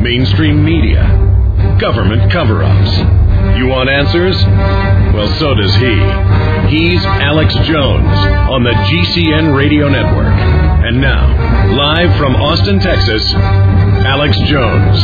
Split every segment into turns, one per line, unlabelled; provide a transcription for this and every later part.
mainstream media, government cover-ups. You want answers? Well, so does he. He's Alex Jones on the GCN Radio Network. And now, live from Austin, Texas, Alex Jones.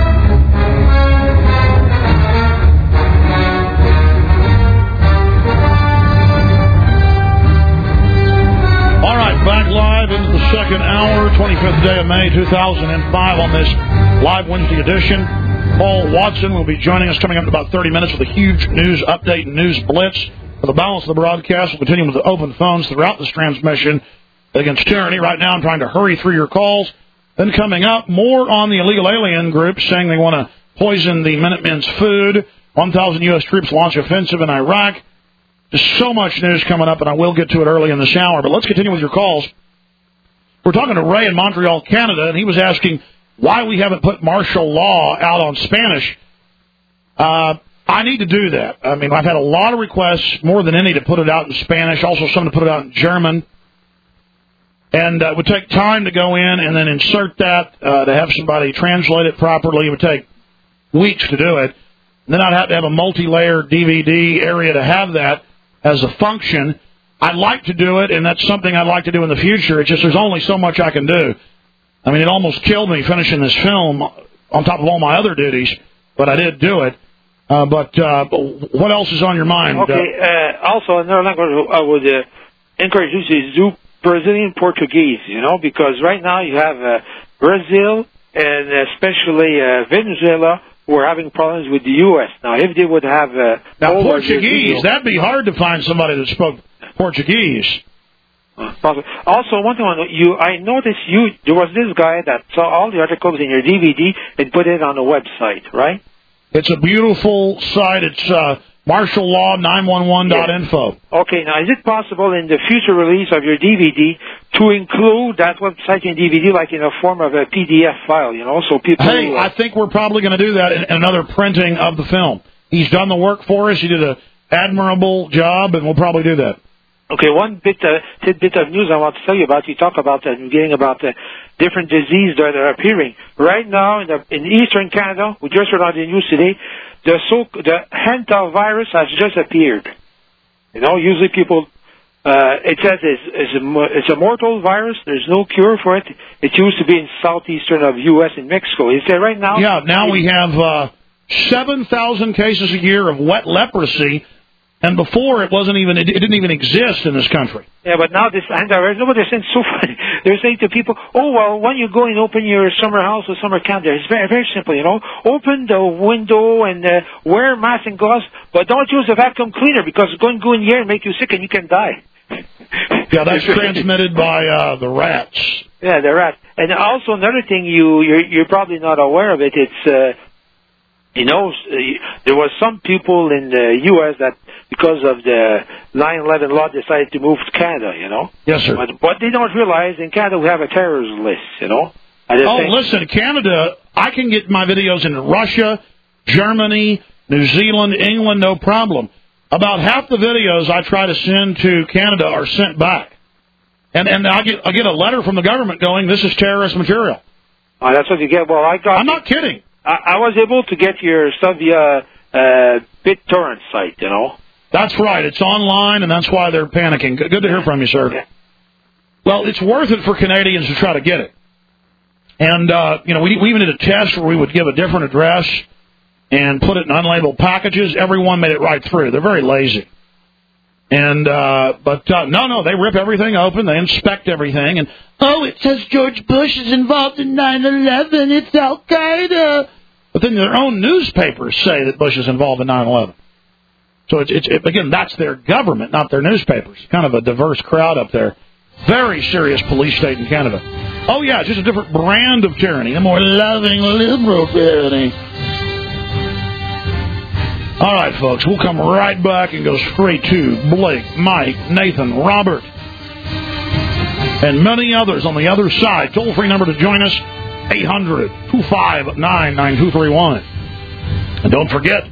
All right, back live into the second hour, 25th day of May, 2005 on this live Wednesday edition. Paul Watson will be joining us coming up in about 30 minutes with a huge news update and news blitz. For the balance of the broadcast, we'll continue with the open phones throughout this transmission against tyranny. Right now, I'm trying to hurry through your calls. Then coming up, more on the illegal alien group saying they want to poison the Minutemen's food. 1,000 U.S. troops launch offensive in Iraq. There's so much news coming up, and I will get to it early in this hour. But let's continue with your calls. We're talking to Ray in Montreal, Canada, and he was asking why we haven't put martial law out on Spanish. I need to do that. I mean, I've had a lot of requests, more than any, to put it out in Spanish, also some to put it out in German. And it would take time to go in and then insert that, to have somebody translate it properly. It would take weeks to do it. And then I'd have to have a multi-layer DVD area to have that as a function. I'd like to do it, and that's something I'd like to do in the future. It's just there's only so much I can do. I mean, it almost killed me finishing this film on top of all my other duties, but I did do it. But what else is on your mind?
Okay, also another language I would encourage you to do Brazilian Portuguese, because right now you have Brazil and especially Venezuela who are having problems with the U.S. Now, if they would have...
now, Portuguese, that'd be hard to find somebody that spoke Portuguese.
Also, one thing I noticed there was this guy that saw all the articles in your DVD and put it on the website, right?
It's a beautiful site. It's martiallaw911.info.
Yes. Okay, now is it possible in the future release of your DVD to include that website in DVD like in a form of a PDF file, so people...
Hey, I think we're probably going to do that in another printing of the film. He's done the work for us. He did an admirable job, and we'll probably do that.
Okay, one tidbit of news I want to tell you about. You talk about the beginning about the different diseases that are appearing. Right now, in eastern Canada, we just heard on the news today, the Henta virus has just appeared. Usually people, it says it's a mortal virus. There's no cure for it. It used to be in southeastern of U.S. and Mexico. Is that right now?
Yeah, now we have 7,000 cases a year of wet leprosy. And before, it didn't even exist in this country.
Yeah, but now this antivirus, they're saying so funny. They're saying to people, oh, well, when you go and open your summer house or summer camp there, it's very, very simple, Open the window and wear a mask and gloves, but don't use a vacuum cleaner because it's going to go in here and make you sick and you can die.
Yeah, that's transmitted by the rats.
Yeah, the rats. And also another thing, you're probably not aware of it, it's... there was some people in the U.S. that, because of the 9/11 law, decided to move to Canada,
Yes, sir.
But they don't realize in Canada we have a terrorist list,
Listen, Canada, I can get my videos into Russia, Germany, New Zealand, England, no problem. About half the videos I try to send to Canada are sent back. And I get a letter from the government going, this is terrorist material.
Oh, that's what you get. Well,
I'm not kidding.
I was able to get your stuff via BitTorrent site,
That's right. It's online, and that's why they're panicking. Good to hear from you, sir.
Yeah.
Well, it's worth it for Canadians to try to get it. And, we even did a test where we would give a different address and put it in unlabeled packages. Everyone made it right through. They're very lazy. And, no, they rip everything open. They inspect everything. And, it says George Bush is involved in 9/11. It's Al-Qaeda. But then their own newspapers say that Bush is involved in 9/11. So again, that's their government, not their newspapers. Kind of a diverse crowd up there. Very serious police state in Canada. Oh, yeah, just a different brand of tyranny. A more loving, liberal tyranny. All right, folks, we'll come right back and go straight to Blake, Mike, Nathan, Robert, and many others on the other side. Toll-free number to join us, 800-259-9231. And don't forget,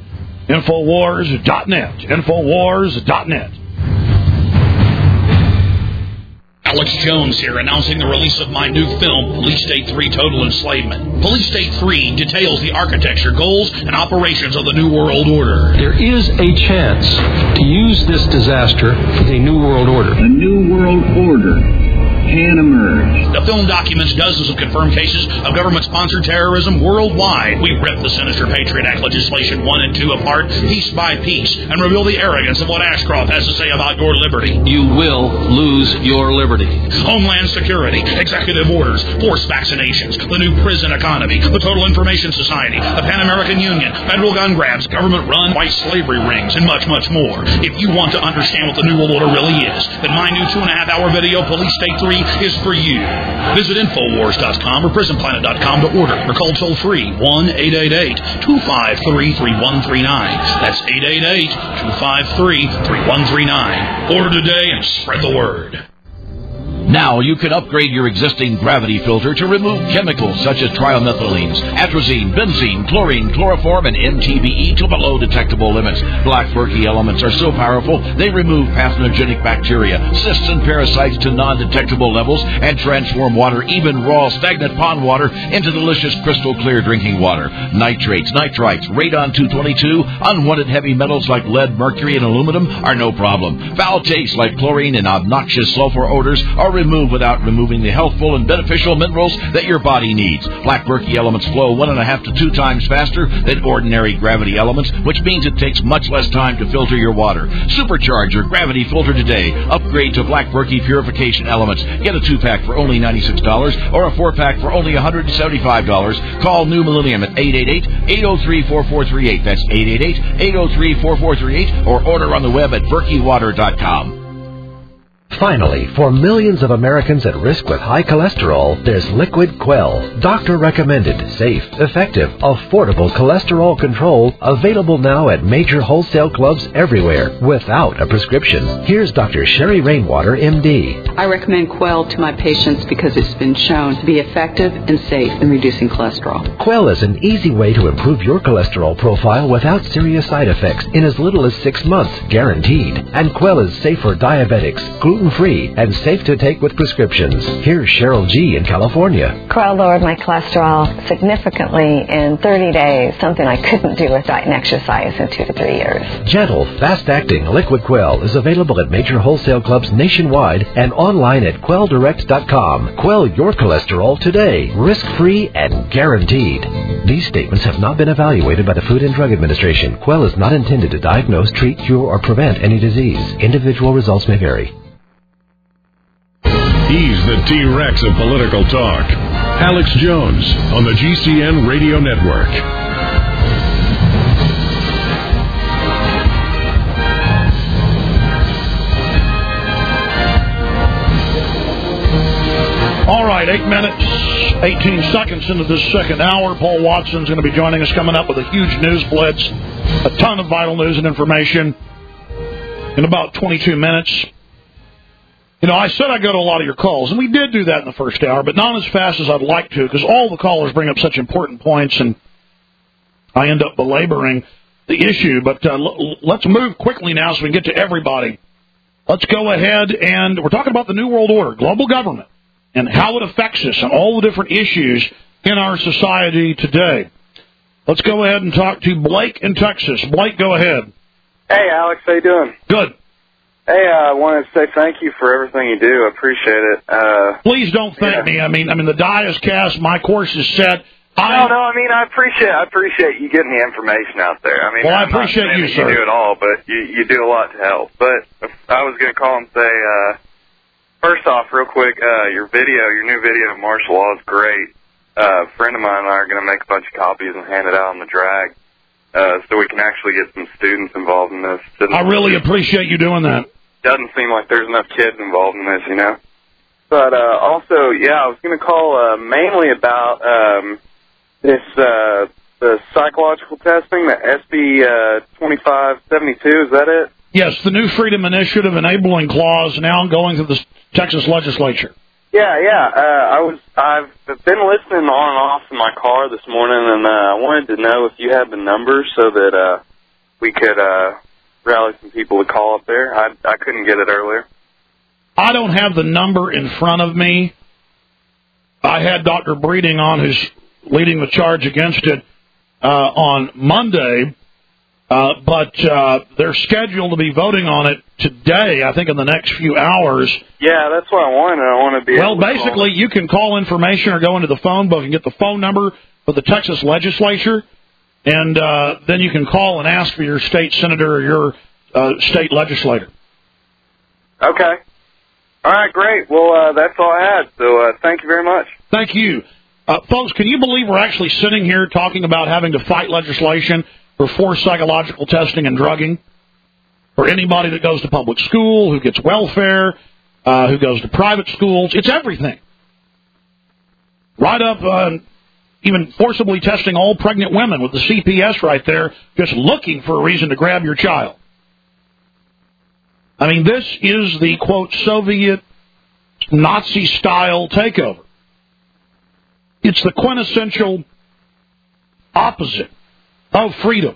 Infowars.net. Infowars.net. Alex Jones here, announcing the release of my new film, Police State 3 Total Enslavement. Police State 3 details the architecture, goals, and operations of the New World Order.
There is a chance to use this disaster for the New World Order.
A New World Order can emerge.
The film documents dozens of confirmed cases of government-sponsored terrorism worldwide. We rip the sinister Patriot Act legislation 1 and 2 apart, piece by piece, and reveal the arrogance of what Ashcroft has to say about your liberty.
You will lose your liberty.
Homeland Security, executive orders, forced vaccinations, the new prison economy, the Total Information Society, the Pan-American Union, federal gun grabs, government-run white slavery rings, and much, much more. If you want to understand what the New World Order really is, then my new 2.5-hour video, Police State 3, is for you. Visit Infowars.com or PrisonPlanet.com to order or call toll-free 1-888-253-3139. That's 888-253-3139. Order today and spread the word.
Now you can upgrade your existing gravity filter to remove chemicals such as trimethylenes, atrazine, benzene, chlorine, chloroform, and MTBE to below detectable limits. Black Berkey elements are so powerful they remove pathogenic bacteria, cysts, and parasites to non-detectable levels and transform water, even raw, stagnant pond water, into delicious crystal clear drinking water. Nitrates, nitrites, radon-222, unwanted heavy metals like lead, mercury, and aluminum are no problem. Foul tastes like chlorine and obnoxious sulfur odors are removed without removing the healthful and beneficial minerals that your body needs. Black Berkey elements flow 1.5 to 2 times faster than ordinary gravity elements, which means it takes much less time to filter your water. Supercharge your gravity filter today. Upgrade to Black Berkey purification elements. Get a 2-pack for only $96 or a 4-pack for only $175. Call New Millennium at 888-803-4438. That's 888-803-4438 or order on the web at berkeywater.com.
Finally, for millions of Americans at risk with high cholesterol, there's Liquid Quell. Doctor-recommended, safe, effective, affordable cholesterol control available now at major wholesale clubs everywhere without a prescription. Here's Dr. Sherry Rainwater, MD.
I recommend Quell to my patients because it's been shown to be effective and safe in reducing cholesterol.
Quell is an easy way to improve your cholesterol profile without serious side effects in as little as 6 months, guaranteed. And Quell is safe for diabetics, gluten-free, and safe to take with prescriptions. Here's Cheryl G. in California.
Quell lowered my cholesterol significantly in 30 days, something I couldn't do with diet and exercise in 2 to 3 years.
Gentle, fast-acting Liquid Quell is available at major wholesale clubs nationwide and online at quelldirect.com. Quell your cholesterol today, risk-free and guaranteed. These statements have not been evaluated by the Food and Drug Administration. Quell is not intended to diagnose, treat, cure, or prevent any disease. Individual results may vary.
He's the T-Rex of political talk. Alex Jones on the GCN Radio Network.
All right, 8 minutes, 18 seconds into this second hour. Paul Watson's going to be joining us, coming up with a huge news blitz, a ton of vital news and information in about 22 minutes. You know, I said I'd go to a lot of your calls, and we did do that in the first hour, but not as fast as I'd like to, because all the callers bring up such important points, and I end up belaboring the issue. But let's move quickly now so we can get to everybody. Let's go ahead, and we're talking about the New World Order, global government, and how it affects us and all the different issues in our society today. Let's go ahead and talk to Blake in Texas. Blake, go ahead.
Hey, Alex, how you doing?
Good.
Hey, I wanted to say thank you for everything you do. I appreciate it.
Please don't thank me. I mean, the die is cast. My course is set.
I appreciate you getting the information out there. I mean,
well, I appreciate you, sir.
You do it all, but you do a lot to help. But I was going to call and say, first off, real quick, your new video of martial law is great. A friend of mine and I are going to make a bunch of copies and hand it out on the drag, so we can actually get some students involved in this.
I really appreciate you doing that.
Doesn't seem like there's enough kids involved in this, you know. But also, I was going to call mainly about the psychological testing, the SB 2572. Is that it?
Yes, the new Freedom Initiative Enabling Clause now going to the Texas legislature.
I've been listening on and off in my car this morning, and I wanted to know if you had the numbers so that we could rally some people to call up there. I couldn't get it earlier.
I don't have the number in front of me. I had Dr. Breeding on, who's leading the charge against it on Monday, but they're scheduled to be voting on it today, I think in the next few hours.
Yeah, that's what I want. I want to be able to
basically, you can call information or go into the phone book and get the phone number for the Texas legislature, and then you can call and ask for your state senator or your state legislator.
Okay. All right, great. Well, that's all I had, so thank you very much.
Thank you. Folks, can you believe we're actually sitting here talking about having to fight legislation for forced psychological testing and drugging for anybody that goes to public school, who gets welfare, who goes to private schools? It's everything. Right up even forcibly testing all pregnant women with the CPS right there, just looking for a reason to grab your child. I mean, this is the, quote, Soviet Nazi-style takeover. It's the quintessential opposite of freedom.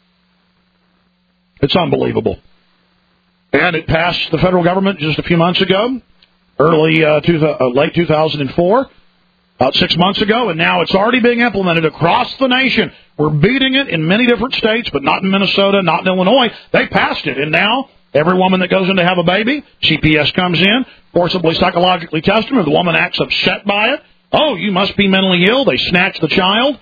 It's unbelievable. And it passed the federal government just a few months ago, late 2004, about 6 months ago, and now it's already being implemented across the nation. We're beating it in many different states, but not in Minnesota, not in Illinois. They passed it, and now every woman that goes in to have a baby, CPS comes in, forcibly psychologically test them. If the woman acts upset by it, oh, you must be mentally ill. They snatch the child.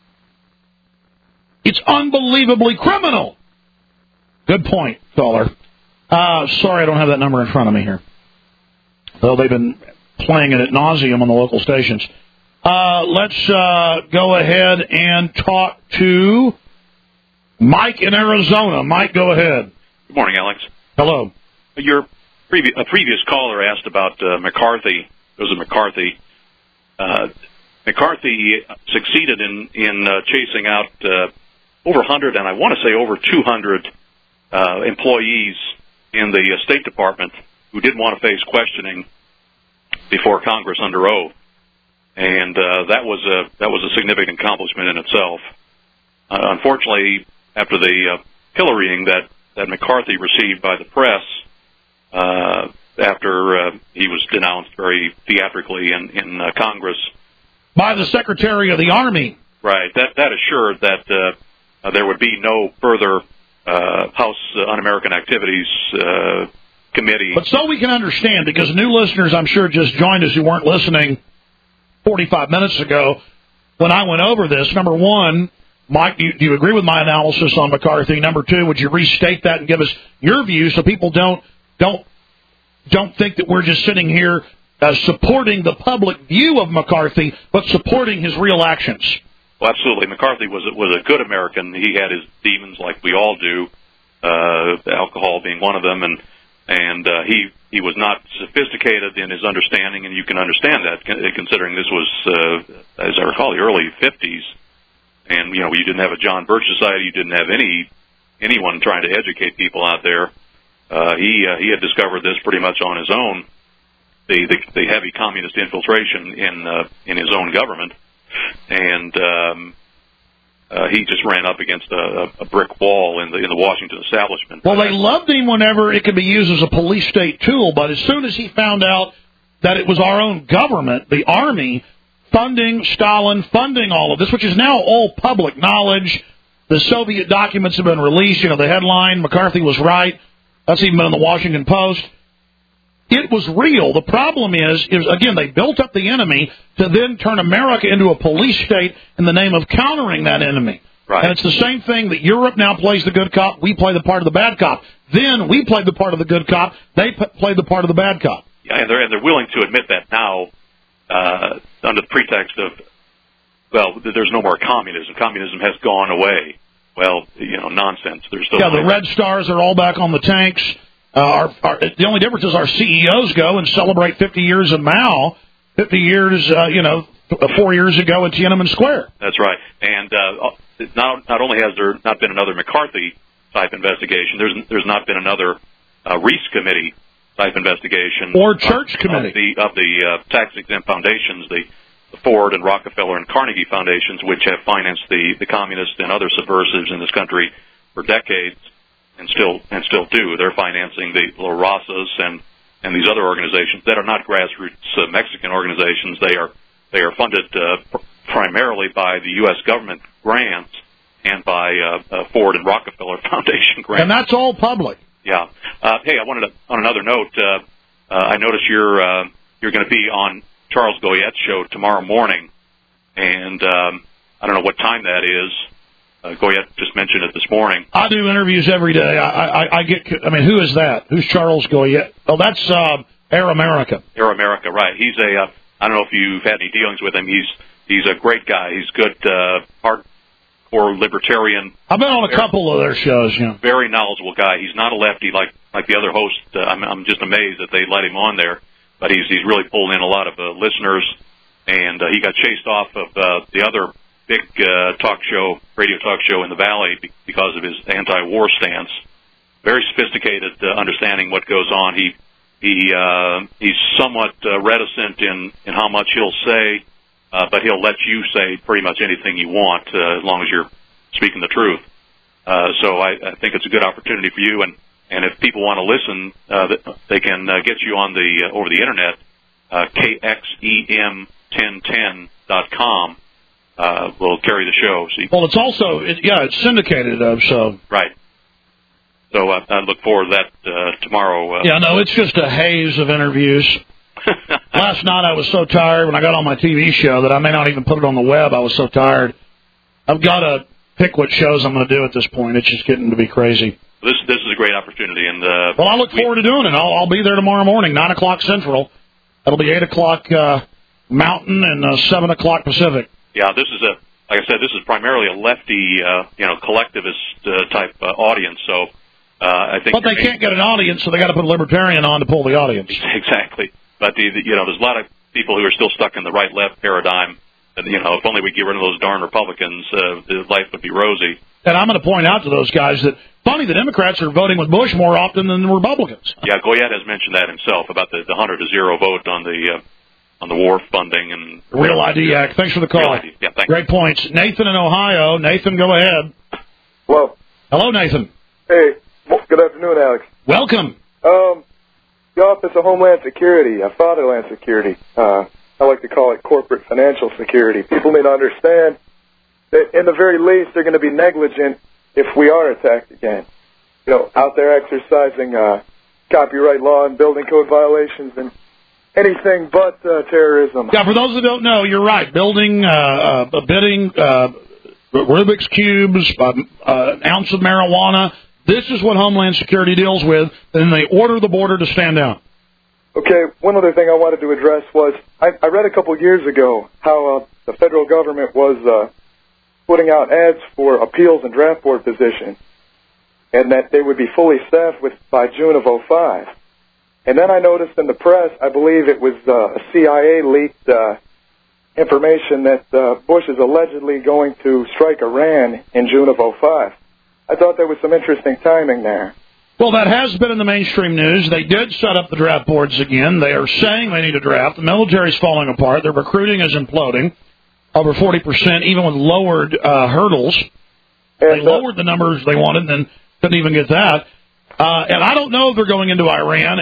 It's unbelievably criminal. Good point, caller. Sorry, I don't have that number in front of me here. Though they've been playing it at nauseum on the local stations. Let's go ahead and talk to Mike in Arizona. Mike, go ahead.
Good morning, Alex.
Hello.
Your previous caller asked about McCarthy. It was McCarthy. McCarthy succeeded in chasing out over 100, and I want to say over 200 employees in the State Department who didn't want to face questioning before Congress under oath, and that was a significant accomplishment in itself. Unfortunately, after the pillorying that McCarthy received by the press after he was denounced very theatrically in Congress
by the Secretary of the Army,
right? That assured that there would be no further House Un-American Activities Committee.
But so we can understand, because new listeners, I'm sure, just joined us who weren't listening 45 minutes ago when I went over this. Number one, Mike, do you agree with my analysis on McCarthy? Number two, would you restate that and give us your view so people don't think that we're just sitting here supporting the public view of McCarthy, but supporting his real actions?
Well, absolutely. McCarthy was a good American. He had his demons like we all do, alcohol being one of them, and he was not sophisticated in his understanding, and you can understand that considering this was, as I recall, the early 50s. And, you didn't have a John Birch Society. You didn't have anyone trying to educate people out there. He had discovered this pretty much on his own, the heavy communist infiltration in his own government. And he just ran up against a brick wall in the Washington establishment.
Well, they loved him whenever it could be used as a police state tool, but as soon as he found out that it was our own government, the Army, funding Stalin, funding all of this, which is now all public knowledge. The Soviet documents have been released. The headline, McCarthy was right. That's even been in the Washington Post. It was real. The problem is again, they built up the enemy to then turn America into a police state in the name of countering that enemy.
Right.
And it's the same thing that Europe now plays the good cop. We play the part of the bad cop. Then we play the part of the good cop. They play the part of the bad cop.
Yeah, and they're willing to admit that now under the pretext of, well, there's no more communism. Communism has gone away. Well, nonsense. There's still
the Red Stars are all back on the tanks. The only difference is our CEOs go and celebrate 50 years of Mao, 50 years, 4 years ago at Tiananmen Square.
That's right. And not only has there not been another McCarthy-type investigation, there's not been another Reese Committee type investigation
or Church Committee
of the tax-exempt foundations, the Ford and Rockefeller and Carnegie foundations, which have financed the communists and other subversives in this country for decades, and still do. They're financing the La Razas and and these other organizations that are not grassroots Mexican organizations. They are funded primarily by the U.S. government grants and by Ford and Rockefeller Foundation grants.
And that's all public.
Yeah. Hey, I wanted to, on another note, I noticed you're going to be on Charles Goyette's show tomorrow morning, and I don't know what time that is. Goyette just mentioned it this morning.
I do interviews every day. I mean, who is that? Who's Charles Goyette? Oh, that's Air America.
Air America, right. He's I don't know if you've had any dealings with him. He's a great guy. He's good, hardcore libertarian.
I've been on a couple of their shows, yeah.
Very knowledgeable guy. He's not a lefty like the other host. I'm just amazed that they let him on there. But he's really pulled in a lot of listeners, and he got chased off of the other big radio talk show in the Valley because of his anti-war stance. Very sophisticated, understanding what goes on. He's somewhat reticent in how much he'll say, but he'll let you say pretty much anything you want as long as you're speaking the truth. So I think it's a good opportunity for you, and if people want to listen, they can get you on over the internet, KXEM1010.com. Will carry the show.
Well, it's also it's syndicated, so
right. So I look forward to that tomorrow.
Yeah, no, it's just a haze of interviews. Last night I was so tired when I got on my TV show that I may not even put it on the web. I was so tired. I've got to pick what shows I'm going to do at this point. It's just getting to be crazy.
This is a great opportunity, and
well, I look forward to doing it. I'll be there tomorrow morning, 9:00 Central. That'll be 8:00 Mountain and 7:00 Pacific.
Yeah, this is like I said, this is primarily a lefty, collectivist type audience. So I think.
But they can't get an audience, so they got to put a libertarian on to pull the audience.
Exactly. But there's a lot of people who are still stuck in the right-left paradigm. And if only we get rid of those darn Republicans, life would be rosy.
And I'm going to point out to those guys that funny, the Democrats are voting with Bush more often than the Republicans.
Yeah, Goyette has mentioned that himself about the 100-0 vote on the war funding and
Real ID Act. Thanks for the call.
Yeah, thanks.
Great points. Nathan in Ohio. Nathan, go ahead. Hello, Nathan.
Hey, good afternoon, Alex.
Welcome.
The Office of Homeland Security, Fatherland Security. I like to call it corporate financial security. People need to understand that, in the very least, they're going to be negligent if we are attacked again. Out there exercising copyright law and building code violations and anything but terrorism.
Yeah, for those that don't know, you're right. Building, bidding, Rubik's Cubes, an ounce of marijuana. This is what Homeland Security deals with, and they order the border to stand down.
Okay, one other thing I wanted to address was, I read a couple years ago how the federal government was putting out ads for appeals and draft board positions, and that they would be fully staffed by June of 2005. And then I noticed in the press, I believe it was a CIA leaked information that Bush is allegedly going to strike Iran in June of 2005. I thought there was some interesting timing there.
Well, that has been in the mainstream news. They did set up the draft boards again. They are saying they need a draft. The military's falling apart. Their recruiting is imploding. Over 40%, even with lowered hurdles. They lowered the numbers they wanted and then couldn't even get that. And I don't know if they're going into Iran.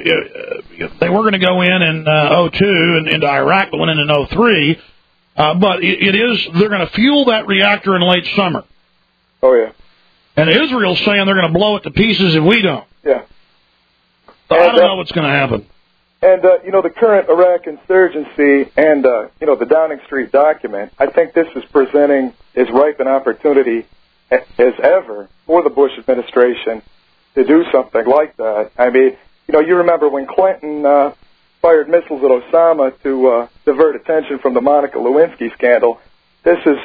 They were going to go in 2002 and into Iraq, but went in 2003. But they're going to fuel that reactor in late summer.
Oh, yeah.
And Israel's saying they're going to blow it to pieces if we don't.
Yeah.
So I don't know what's going to happen.
And, the current Iraq insurgency and, the Downing Street document, I think this is presenting as ripe an opportunity as ever for the Bush administration to do something like that. I mean, you remember when Clinton fired missiles at Osama to divert attention from the Monica Lewinsky scandal. This is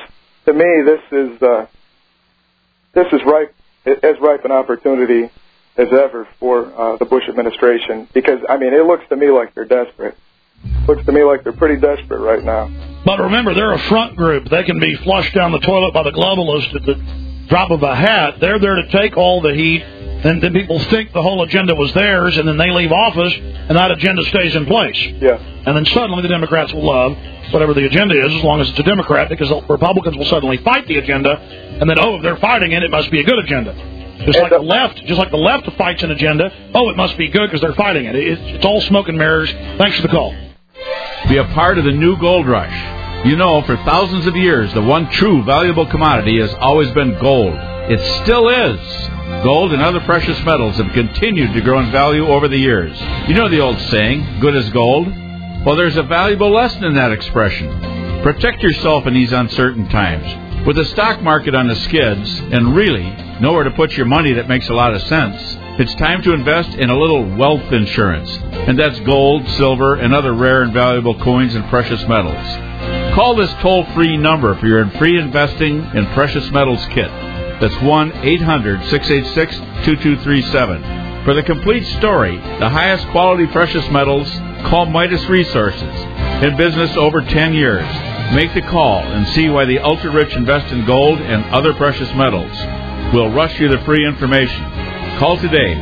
as ripe an opportunity as ever for the Bush administration, because, it looks to me like they're desperate. Looks to me like they're pretty desperate right now.
But remember, they're a front group. They can be flushed down the toilet by the globalists at the drop of a hat. They're there to take all the heat, and then people think the whole agenda was theirs, and then they leave office, and that agenda stays in place.
Yeah.
And then suddenly the Democrats will love whatever the agenda is, as long as it's a Democrat, because the Republicans will suddenly fight the agenda, and then, if they're fighting it, it must be a good agenda. Just like the left fights an agenda. Oh, it must be good because they're fighting it. It's all smoke and mirrors. Thanks for the call.
Be a part of the new gold rush. You know, for thousands of years, the one true valuable commodity has always been gold. It still is. Gold and other precious metals have continued to grow in value over the years. You know the old saying, good as gold? Well, there's a valuable lesson in that expression. Protect yourself in these uncertain times. With the stock market on the skids, and really nowhere to put your money that makes a lot of sense, it's time to invest in a little wealth insurance. And that's gold, silver, and other rare and valuable coins and precious metals. Call this toll-free number for your free investing in precious metals kit. That's 1-800-686-2237. For the complete story, the highest quality precious metals, call Midas Resources. In business over 10 years. Make the call and see why the ultra-rich invest in gold and other precious metals. We'll rush you the free information. Call today,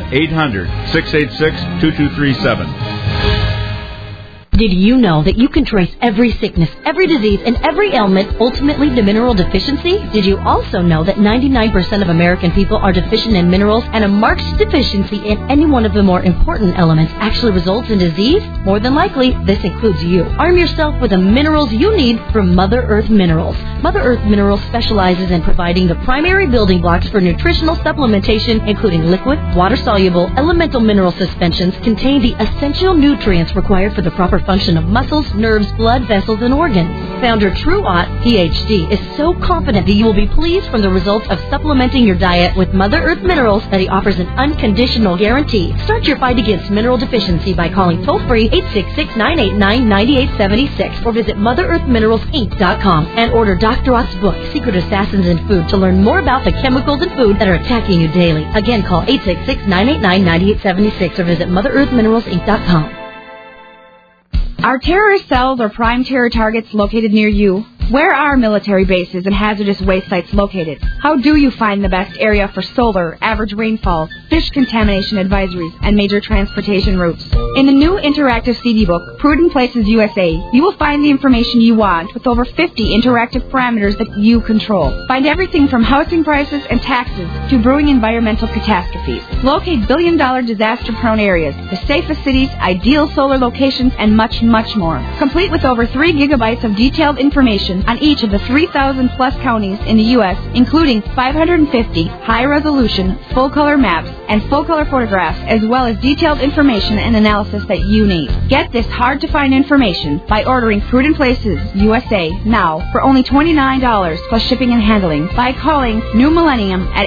1-800-686-2237.
Did you know that you can trace every sickness, every disease, and every ailment ultimately to mineral deficiency? Did you also know that 99% of American people are deficient in minerals, and a marked deficiency in any one of the more important elements actually results in disease? More than likely, this includes you. Arm yourself with the minerals you need from Mother Earth Minerals. Mother Earth Minerals specializes in providing the primary building blocks for nutritional supplementation, including liquid, water-soluble, elemental mineral suspensions, contain the essential nutrients required for the proper function of muscles, nerves, blood vessels, and organs. Founder True Ott, PhD, is so confident that you will be pleased from the results of supplementing your diet with Mother Earth Minerals that he offers an unconditional guarantee. Start your fight against mineral deficiency by calling toll-free 866-989-9876 or visit MotherEarthMineralsInc.com and order Dr. Ott's book, Secret Assassins in Food, to learn more about the chemicals in food that are attacking you daily. Again, call 866-989-9876 or visit MotherEarthMineralsInc.com.
Are terrorist cells or prime terror targets located near you? Where are military bases and hazardous waste sites located? How do you find the best area for solar, average rainfall, fish contamination advisories, and major transportation routes? In the new interactive CD book, Prudent Places USA, you will find the information you want with over 50 interactive parameters that you control. Find everything from housing prices and taxes to brewing environmental catastrophes. Locate billion-dollar disaster-prone areas, the safest cities, ideal solar locations, and much, much more. Complete with over 3 gigabytes of detailed information on each of the 3,000-plus counties in the U.S., including 550 high-resolution, full-color maps and full-color photographs, as well as detailed information and analysis that you need. Get this hard-to-find information by ordering Prudent Places USA now for only $29 plus shipping and handling by calling New Millennium at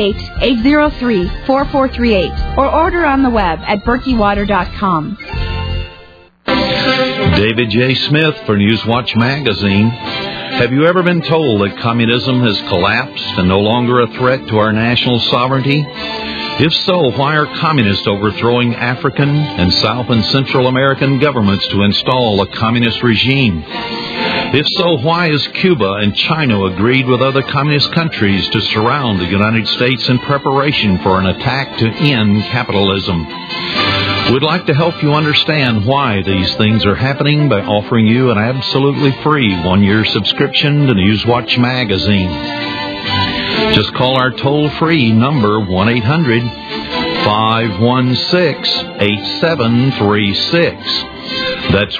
888-803-4438 or order on the web at berkeywater.com.
David J. Smith for Newswatch Magazine. Have you ever been told that communism has collapsed and no longer a threat to our national sovereignty? If so, why are communists overthrowing African and South and Central American governments to install a communist regime? If so, why has Cuba and China agreed with other communist countries to surround the United States in preparation for an attack to end capitalism? We'd like to help you understand why these things are happening by offering you an absolutely free 1-year subscription to Newswatch Magazine. Just call our toll-free number 1-800-516-8736. That's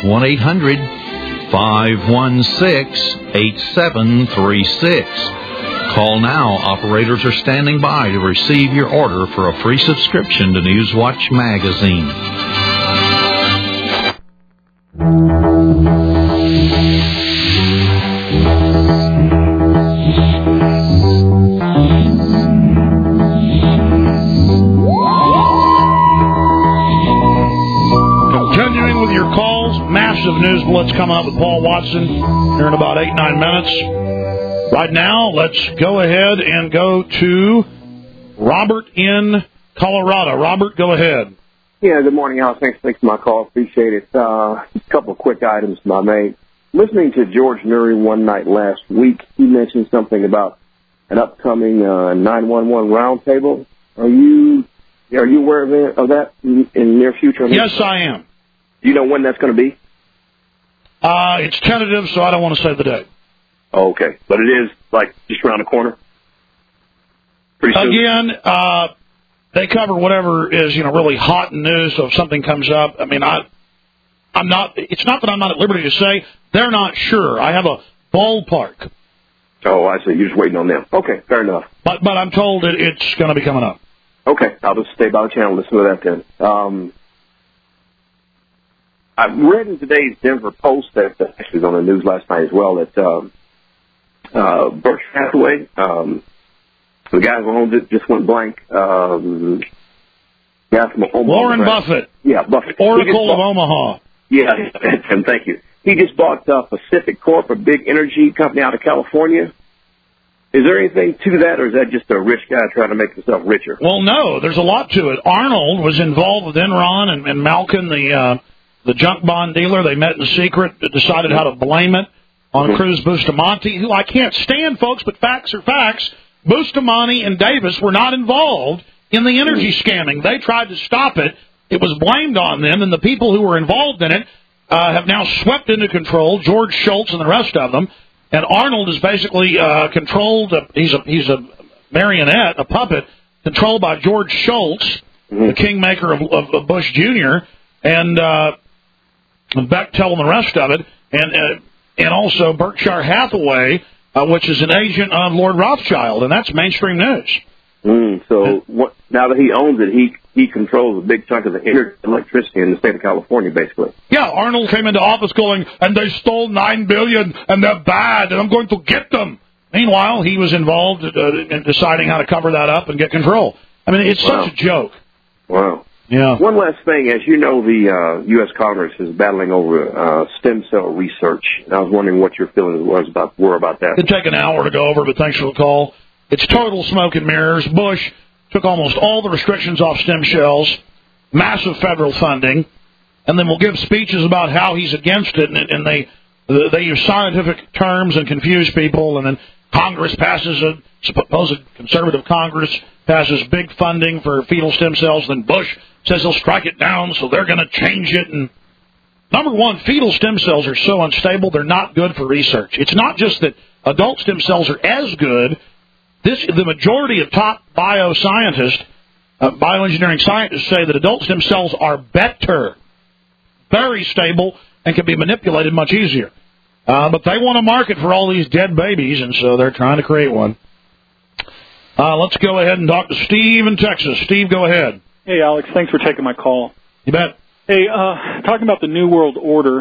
1-800-516-8736. Call now. Operators are standing by to receive your order for a free subscription to Newswatch Magazine.
Continuing with your calls, massive news blitz coming up with Paul Watson here in about 8-9 minutes. Right now, let's go ahead and go to Robert in Colorado. Robert, go ahead.
Yeah, good morning, Al. Thanks for my call. Appreciate it. A couple of quick items, my mate. Listening to George Noory one night last week, he mentioned something about an upcoming 911 roundtable. Are you aware of that in the near future?
Yes, I am.
Do you know when that's going to be?
It's tentative, so I don't want to say the date.
Oh, okay. But it is, like, just around the corner? pretty soon?
Again, they cover whatever is, really hot in news. So if something comes up, I mean, I'm not. It's not that I'm not at liberty to say they're not sure. I have a ballpark.
Oh, I see. You're just waiting on them. Okay, fair enough.
But I'm told that it's going to be coming up.
Okay, I'll just stay by the channel and listen to that then. I read in today's Denver Post that actually was on the news last night as well that Berkshire Hathaway, the guy who owns it, just went blank. Guy from Omaha.
Warren Buffett.
Yeah, Buffett.
Oracle of Omaha.
Yeah, and thank you. He just bought Pacific Corp, a big energy company out of California. Is there anything to that, or is that just a rich guy trying to make himself richer?
Well, no, there's a lot to it. Arnold was involved with Enron and Malkin, the junk bond dealer. They met in secret, decided how to blame it on Cruz Bustamante, who I can't stand, folks, but facts are facts. Bustamante and Davis were not involved in the energy scamming. They tried to stop it. It was blamed on them, and the people who were involved in it have now swept into control, George Shultz and the rest of them. And Arnold is basically controlled. He's a marionette, a puppet, controlled by George Shultz, the kingmaker of Bush Jr., and Bechtel and the rest of it, and also Berkshire Hathaway, which is an agent of Lord Rothschild, and that's mainstream news.
So now that he owns it, he controls a big chunk of the electricity in the state of California, basically.
Yeah, Arnold came into office going, and they stole $9 billion, and they're bad, and I'm going to get them. Meanwhile, he was involved in deciding how to cover that up and get control. I mean, it's such a joke.
Wow.
Yeah.
One last thing, as you know, the U.S. Congress is battling over stem cell research, and I was wondering what your feelings were about that.
It'd take an hour to go over, but thanks for the call. It's total smoke and mirrors. Bush took almost all the restrictions off stem cells, massive federal funding, and then will give speeches about how he's against it, and they use scientific terms and confuse people, and then Congress passes a supposed conservative Congress passes big funding for fetal stem cells, then Bush says he'll strike it down, so they're going to change it. And number one, fetal stem cells are so unstable, they're not good for research. It's not just that adult stem cells are as good. The majority of top bioscientists, bioengineering scientists say that adult stem cells are better, very stable, and can be manipulated much easier. But they want a market for all these dead babies, and so they're trying to create one. Let's go ahead and talk to Steve in Texas. Steve, go ahead.
Hey, Alex. Thanks for taking my call.
You bet.
Hey, talking about the New World Order,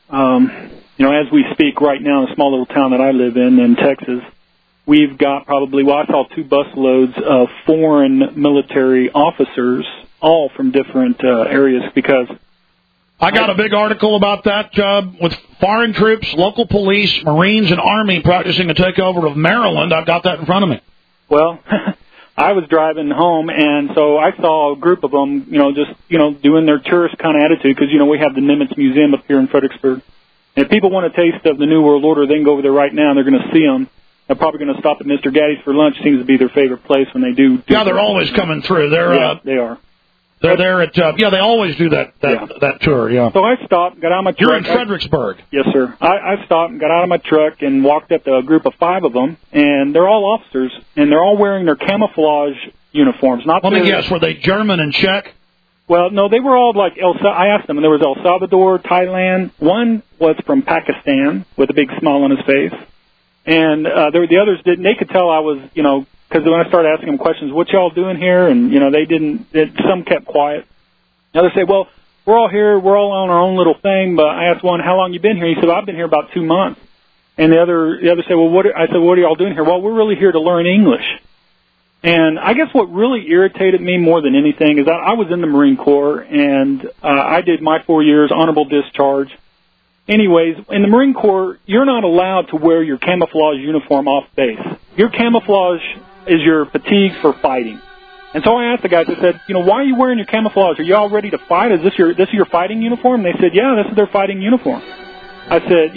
as we speak right now in a small little town that I live in Texas, we've got I saw 2 busloads of foreign military officers, all from different areas, because
I got a big article about that with foreign troops, local police, Marines, and Army practicing a takeover of Maryland. I've got that in front of me.
Well, I was driving home, and so I saw a group of them, doing their tourist kind of attitude, because, we have the Nimitz Museum up here in Fredericksburg. And if people want a taste of the New World Order, they can go over there right now, and they're going to see them. They're probably going to stop at Mr. Gaddy's for lunch. Seems to be their favorite place when they do.
Yeah, they're always coming through.
They are.
They're there at, they always do that tour, yeah.
So I stopped, got out of my truck.
You're in Fredericksburg.
Yes, sir. I stopped and got out of my truck and walked up to a group of 5 of them, and they're all officers, and they're all wearing their camouflage uniforms.
Let me guess, were they German and Czech?
Well, no, they were all like I asked them, and there was El Salvador, Thailand. One was from Pakistan with a big smile on his face. And the others didn't. They could tell I was, because when I started asking them questions, what y'all doing here? And, they didn't. Some kept quiet. The others say, well, we're all here. We're all on our own little thing. But I asked one, how long you been here? He said, well, I've been here about 2 months. And the other said, well, I said, what are y'all doing here? Well, we're really here to learn English. And I guess what really irritated me more than anything is that I was in the Marine Corps, and I did my 4 years honorable discharge. Anyways, in the Marine Corps, you're not allowed to wear your camouflage uniform off base. Your camouflage is your fatigue for fighting. And so I asked the guys, I said, why are you wearing your camouflage? Are you all ready to fight? Is this your fighting uniform? And they said, yeah, this is their fighting uniform. I said,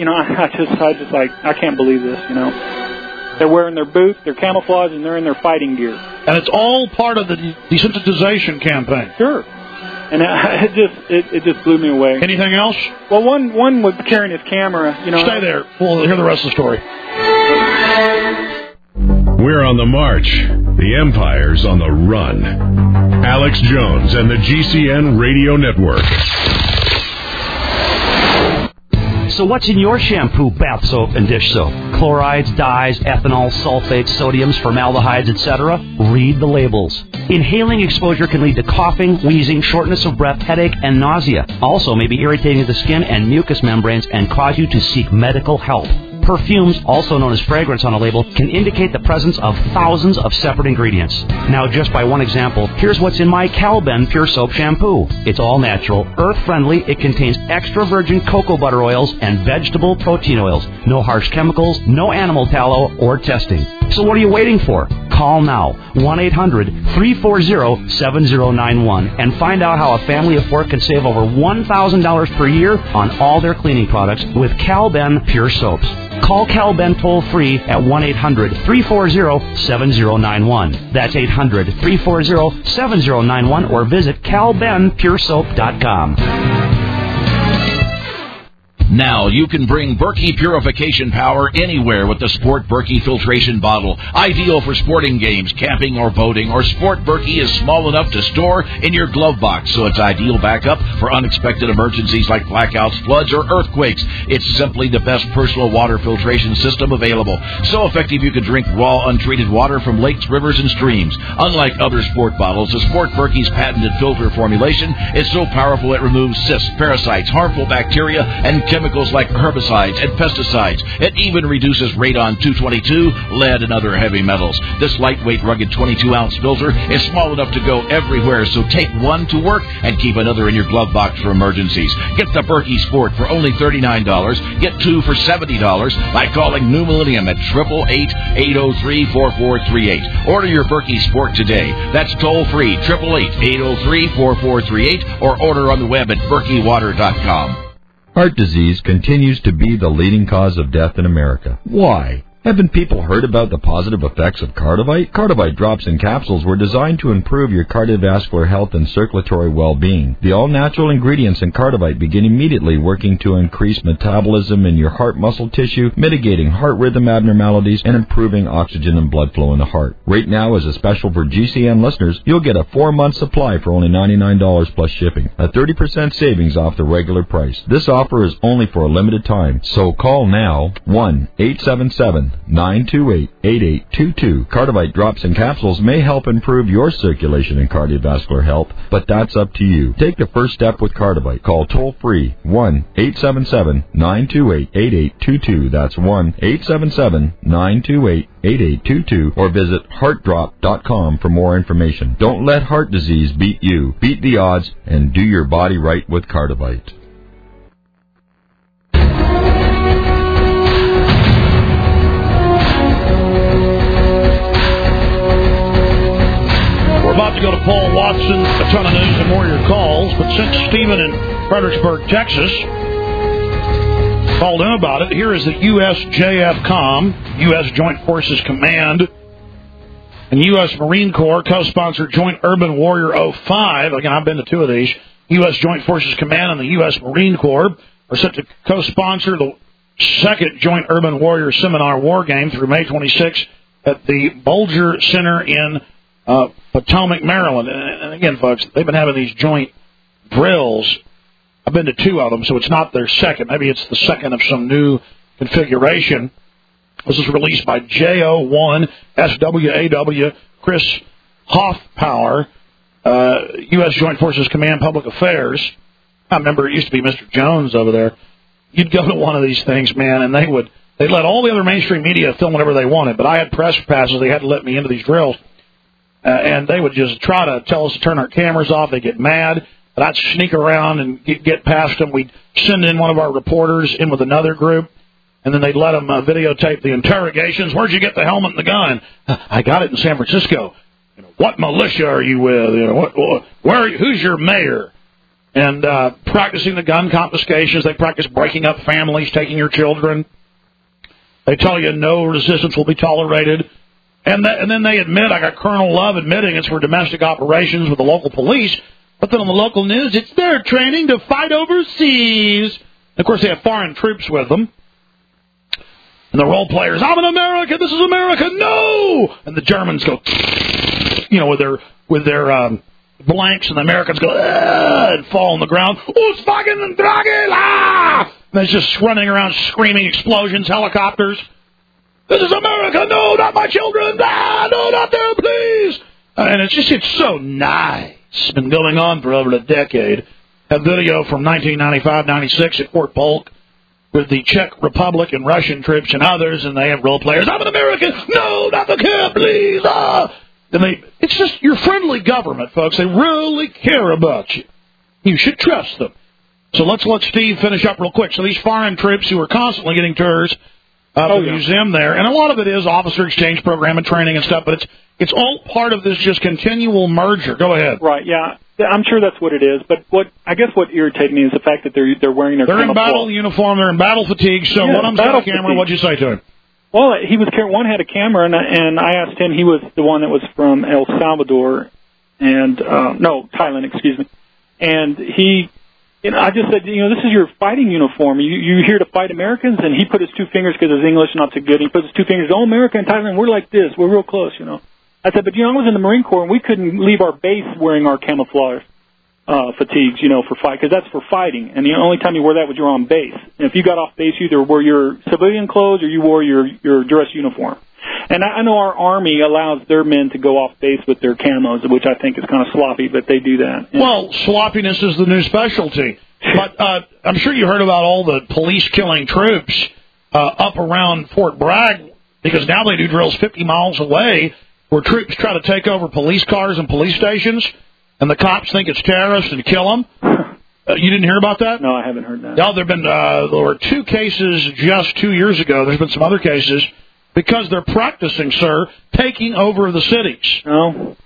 I can't believe this, They're wearing their boots, their camouflage, and they're in their fighting gear.
And it's all part of the desensitization campaign.
Sure. And it just blew me away.
Anything else?
Well, one was carrying his camera.
Stay there. We'll hear the rest of the story.
We're on the march. The Empire's on the run. Alex Jones and the GCN Radio Network.
So what's in your shampoo, bath soap, and dish soap? Chlorides, dyes, ethanol, sulfates, sodiums, formaldehydes, etc.? Read the labels. Inhaling exposure can lead to coughing, wheezing, shortness of breath, headache, and nausea. Also may be irritating to the skin and mucous membranes and cause you to seek medical help. Perfumes, also known as fragrance on a label, can indicate the presence of thousands of separate ingredients. Now, just by one example, here's what's in my Calben Pure Soap Shampoo. It's all natural, earth-friendly, it contains extra virgin cocoa butter oils and vegetable protein oils. No harsh chemicals, no animal tallow, or testing. So what are you waiting for? Call now, 1-800-340-7091, and find out how a family of four can save over $1,000 per year on all their cleaning products with Calben Pure Soaps. Call Calben toll-free at 1-800-340-7091. That's 800-340-7091, or visit calbenpuresoap.com.
Now you can bring Berkey purification power anywhere with the Sport Berkey filtration bottle. Ideal for sporting games, camping, or boating. Or Sport Berkey is small enough to store in your glove box, so it's ideal backup for unexpected emergencies like blackouts, floods, or earthquakes. It's simply the best personal water filtration system available. So effective you can drink raw, untreated water from lakes, rivers, and streams. Unlike other sport bottles, the Sport Berkey's patented filter formulation is so powerful it removes cysts, parasites, harmful bacteria, and chemicals like herbicides and pesticides. It even reduces radon-222, lead, and other heavy metals. This lightweight, rugged 22-ounce filter is small enough to go everywhere, so take one to work and keep another in your glove box for emergencies. Get the Berkey Sport for only $39. Get two for $70 by calling New Millennium at 888-803-4438. Order your Berkey Sport today. That's toll-free, 888-803-4438, or order on the web at berkeywater.com.
Heart disease continues to be the leading cause of death in America. Why? Haven't people heard about the positive effects of Cardivite? Cardivite drops and capsules were designed to improve your cardiovascular health and circulatory well-being. The all-natural ingredients in Cardivite begin immediately working to increase metabolism in your heart muscle tissue, mitigating heart rhythm abnormalities, and improving oxygen and blood flow in the heart. Right now, as a special for GCN listeners, you'll get a 4-month supply for only $99 plus shipping, a 30% savings off the regular price. This offer is only for a limited time, so call now, 1-877-928-8822. Cardivite drops and capsules may help improve your circulation and cardiovascular health, but that's up to you. Take the first step with Cardivite. Call toll-free 1-877-928-8822. That's 1-877-928-8822, or visit heartdrop.com for more information. Don't let heart disease beat you. Beat the odds and do your body right with Cardivite.
About to go to Paul Watson, a ton of news and more of your calls, but since Stephen in Fredericksburg, Texas, called in about it, here is the USJFCOM, U.S. Joint Forces Command, and U.S. Marine Corps co-sponsored Joint Urban Warrior 05. Again, I've been to two of these. U.S. Joint Forces Command and the U.S. Marine Corps are set to co-sponsor the second Joint Urban Warrior Seminar War Game through May 26th at the Bulger Center in Potomac, Maryland. And again, folks, they've been having these joint drills. I've been to two of them, so it's not their second. Maybe it's the second of some new configuration. This is released by JO1 SWAW Chris Hoffpower, U.S. Joint Forces Command Public Affairs. I remember it used to be Mr. Jones over there. You'd go to one of these things, man, and they'd let all the other mainstream media film whatever they wanted, but I had press passes. They had to let me into these drills. And they would just try to tell us to turn our cameras off. They'd get mad. But I'd sneak around and get past them. We'd send in one of our reporters in with another group, and then they'd let them videotape the interrogations. Where'd you get the helmet and the gun? I got it in San Francisco. What militia are you with? Where are you? Who's your mayor? And practicing the gun confiscations. They practice breaking up families, taking your children. They tell you no resistance will be tolerated. And then they admit, I got Colonel Love admitting it's for domestic operations with the local police. But then on the local news, it's their training to fight overseas. And of course, they have foreign troops with them. And the role players, I'm an American, this is America, no! And the Germans go, with their blanks, and the Americans go and fall on the ground. Who's fucking Dragula? And they're just running around screaming, explosions, helicopters. This is America! No, not my children! Ah, no, not them, please! And it's so nice. It's been going on for over a decade. A video from 1995-96 at Fort Polk with the Czech Republic and Russian troops and others, and they have role players. I'm an American! No, not the camp, please! It's just your friendly government, folks. They really care about you. You should trust them. So let's let Steve finish up real quick. So these foreign troops who are constantly getting tours of the museum there, and a lot of it is officer exchange program and training and stuff, but it's all part of this just continual merger. Go ahead.
Right, yeah. I'm sure that's what it is, but what irritated me is the fact that they're wearing their
They're in battle uniform, they're in battle fatigue, so when I'm on camera, what'd you say to him?
Well, one had a camera, and I asked him, he was the one that was from El Salvador, and, Thailand, excuse me, and I just said, this is your fighting uniform. You're here to fight Americans? And he put his two fingers, because his English not so good, he put his two fingers, America and Thailand, we're like this, we're real close, I said, but I was in the Marine Corps, and we couldn't leave our base wearing our camouflage fatigues, for fight, because that's for fighting. And the only time you wore that was you're on base. And if you got off base, you either wore your civilian clothes or you wore your dress uniform. And I know our Army allows their men to go off base with their camos, which I think is kind of sloppy, but they do that.
Well, sloppiness is the new specialty. But I'm sure you heard about all the police killing troops up around Fort Bragg, because now they do drills 50 miles away where troops try to take over police cars and police stations, and the cops think it's terrorists and kill them. You didn't hear about that?
No, I haven't heard that.
No, there were 2 cases just 2 years ago. There's been some other cases because they're practicing, sir, taking over the cities.
No.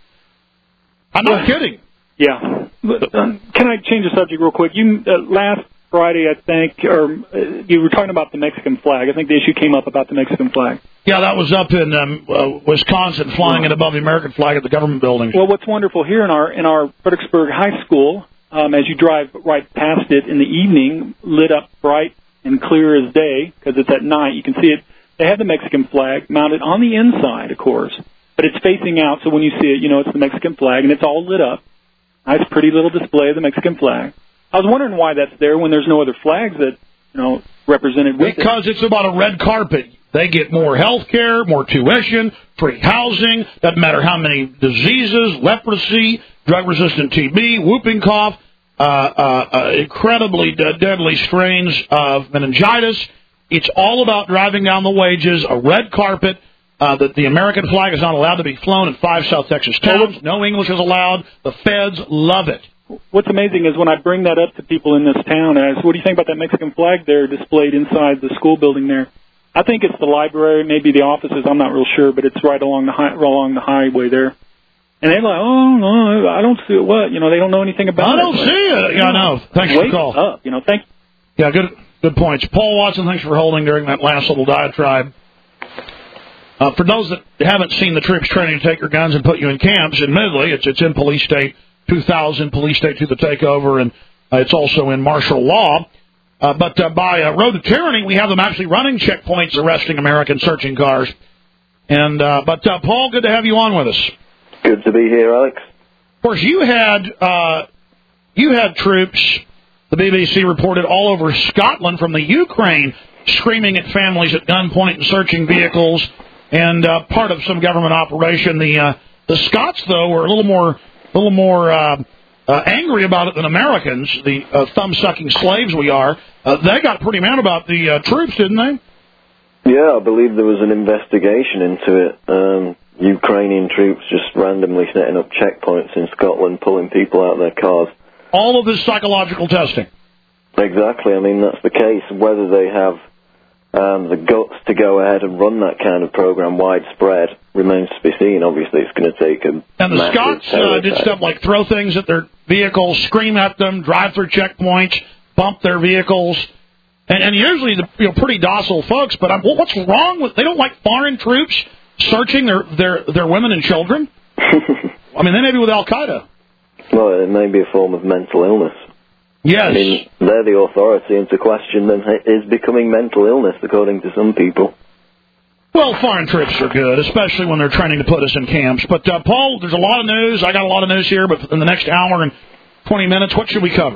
I'm not kidding.
Yeah. Can I change the subject real quick? Last Friday, I think, or you were talking about the Mexican flag. I think the issue came up about the Mexican flag.
Yeah, that was up in Wisconsin, flying it above the American flag at the government building.
Well, what's wonderful here in our Fredericksburg High School, as you drive right past it in the evening, lit up bright and clear as day, because it's at night, you can see it. They have the Mexican flag mounted on the inside, of course, but it's facing out, so when you see it, it's the Mexican flag, and it's all lit up. Nice, pretty little display of the Mexican flag. I was wondering why that's there when there's no other flags that, represented with it.
Because it's about a red carpet. They get more health care, more tuition, free housing, doesn't matter how many diseases, leprosy, drug-resistant TB, whooping cough, incredibly deadly strains of meningitis. It's all about driving down the wages, a red carpet, that the American flag is not allowed to be flown in 5 South Texas towns. No English is allowed. The feds love it.
What's amazing is when I bring that up to people in this town, I ask, what do you think about that Mexican flag there displayed inside the school building there? I think it's the library, maybe the offices, I'm not real sure, but it's right along the highway there. And they're like, oh, no, I don't see it. What? They don't know anything about it.
I don't see it. Yeah, I know. Thanks for the call.
Up, thank you.
Yeah, good points. Paul Watson, thanks for holding during that last little diatribe. For those that haven't seen the troops training to take your guns and put you in camps, admittedly, it's in Police State 2000, Police State to the takeover, and it's also in martial law. But by Road to Tyranny, we have them actually running checkpoints, arresting Americans, searching cars. And but Paul, good to have you on with us.
Good to be here, Alex.
Of course, you had troops, the BBC reported, all over Scotland from the Ukraine, screaming at families at gunpoint and searching vehicles, and part of some government operation. The Scots, though, were a little more angry about it than Americans, the thumb-sucking slaves we are. They got pretty mad about the troops, didn't they?
Yeah, I believe there was an investigation into it. Ukrainian troops just randomly setting up checkpoints in Scotland, pulling people out of their cars.
All of this psychological testing.
Exactly. I mean, that's the case. Whether they have the guts to go ahead and run that kind of program widespread remains to be seen. Obviously, it's going to take a
And the Scots did stuff like throw things at their vehicles, scream at them, drive through checkpoints, bump their vehicles. And usually, pretty docile folks. But what's wrong with? They don't like foreign troops searching their women and children. I mean, they may be with Al Qaeda.
Well, it may be a form of mental illness.
Yes.
I mean, they're the authority, and to question them is becoming mental illness, according to some people.
Well, foreign trips are good, especially when they're training to put us in camps. But, Paul, there's a lot of news. I got a lot of news here, but in the next hour and 20 minutes, what should we cover?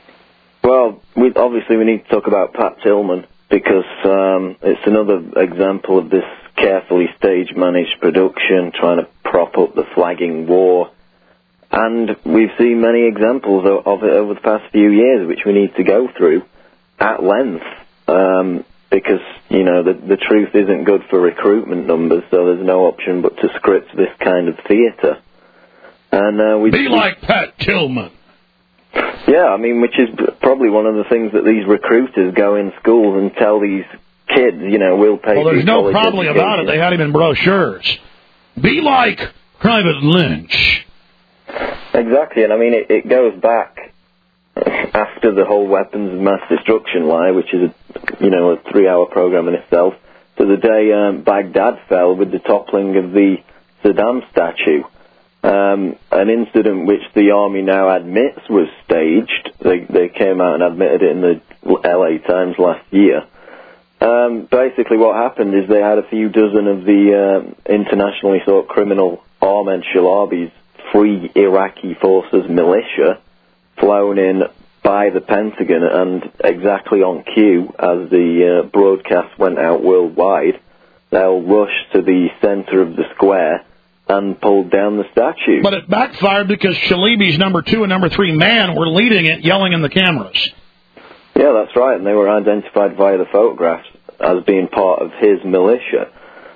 Well, we need to talk about Pat Tillman, because it's another example of this carefully stage-managed production, trying to prop up the flagging war. And we've seen many examples of it over the past few years, which we need to go through at length, because, the truth isn't good for recruitment numbers, so there's no option but to script this kind of theatre. And
Be like Pat Tillman.
Yeah, which is probably one of the things that these recruiters go in schools and tell these kids, we'll pay.
Well, there's no probably about it. They had him in brochures. Be like Private Lynch.
Exactly, and it goes back after the whole weapons of mass destruction lie, which is a 3-hour program in itself, to the day Baghdad fell with the toppling of the Saddam statue. An incident which the army now admits was staged. They came out and admitted it in the LA Times last year. Basically what happened is they had a few dozen of the internationally sought criminal Ahmed Shalabi's Free Iraqi Forces militia flown in by the Pentagon, and exactly on cue as the broadcast went out worldwide, they'll rush to the center of the square and pulled down the statue.
But it backfired because Shalabi's number 2 and number 3 man were leading it, yelling in the cameras.
Yeah, that's right, and they were identified via the photographs as being part of his militia.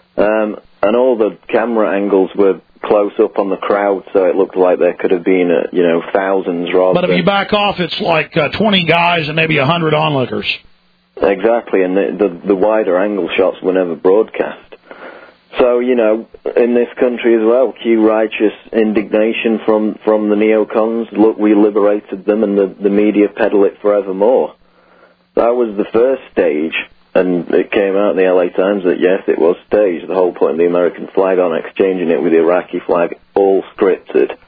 And all the camera angles were close up on the crowd, so it looked like there could have been, thousands rather.
But if you back off, it's like 20 guys and maybe 100 onlookers.
Exactly, and the wider angle shots were never broadcast. So, in this country as well, cue righteous indignation from the neocons. Look, we liberated them, and the media peddle it forevermore. That was the first stage, and it came out in the LA Times that, yes, it was staged. The whole point of the American flag on exchanging it with the Iraqi flag, all scripted.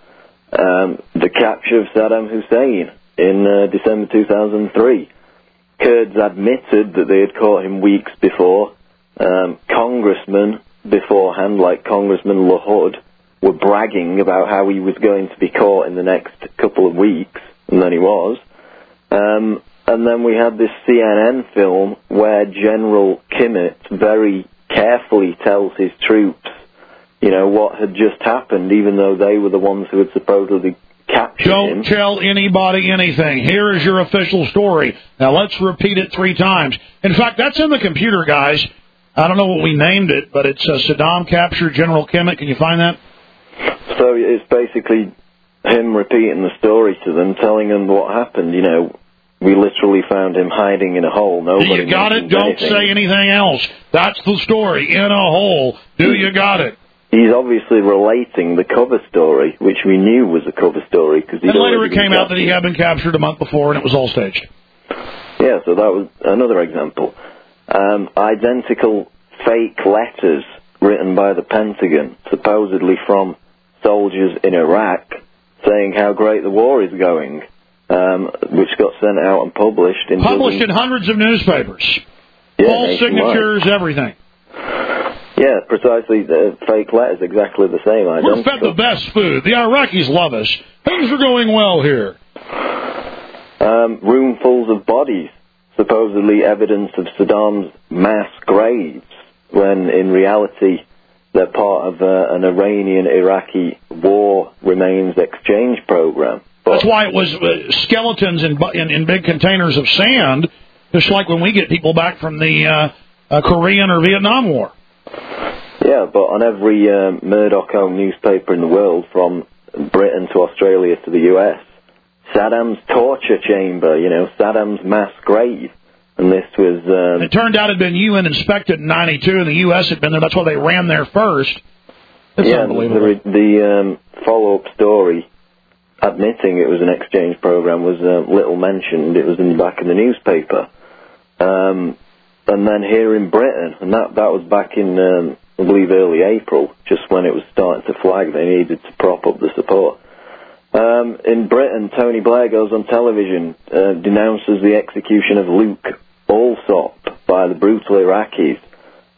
The capture of Saddam Hussein in December 2003. Kurds admitted that they had caught him weeks before. Congressmen beforehand, like Congressman LaHood, were bragging about how he was going to be caught in the next couple of weeks, and then he was. And then we had this CNN film where General Kimmett very carefully tells his troops, what had just happened, even though they were the ones who had supposedly captured him.
Don't tell anybody anything. Here is your official story. Now let's repeat it 3 times. In fact, that's in the computer, guys. I don't know what we named it, but it's Saddam captured General Kimmett. Can you find that?
So it's basically him repeating the story to them, telling them what happened. We literally found him hiding in a hole. Nobody.
Do you got it? Don't say anything else. That's the story. In a hole. Do you got it?
He's obviously relating the cover story, which we knew was a cover story. And
later it came out that he had been captured a month before, and it was all staged.
Yeah, so that was another example. Identical fake letters written by the Pentagon, supposedly from soldiers in Iraq, saying how great the war is going, which got sent out and published in
hundreds of newspapers.
Yeah,
false signatures, everything.
Yeah, precisely. The fake letters, exactly the same.
We're fed the best food. The Iraqis love us. Things are going well here.
Roomfuls of bodies, supposedly evidence of Saddam's mass graves, when in reality they're part of an Iranian-Iraqi war remains exchange program.
That's why it was skeletons in big containers of sand, just like when we get people back from the Korean or Vietnam War.
Yeah, but on every Murdoch-owned newspaper in the world, from Britain to Australia to the US, Saddam's torture chamber, Saddam's mass grave. And this was...
it turned out it had been UN inspected in 92, and the U.S. had been there. That's why they ran there first. It's unbelievable.
The follow-up story admitting it was an exchange program was little mentioned. It was in the back of the newspaper. And then here in Britain, and that was back in, I believe, early April, just when it was starting to flag, they needed to prop up the support. In Britain, Tony Blair goes on television, denounces the execution of Luke Alsop by the brutal Iraqis,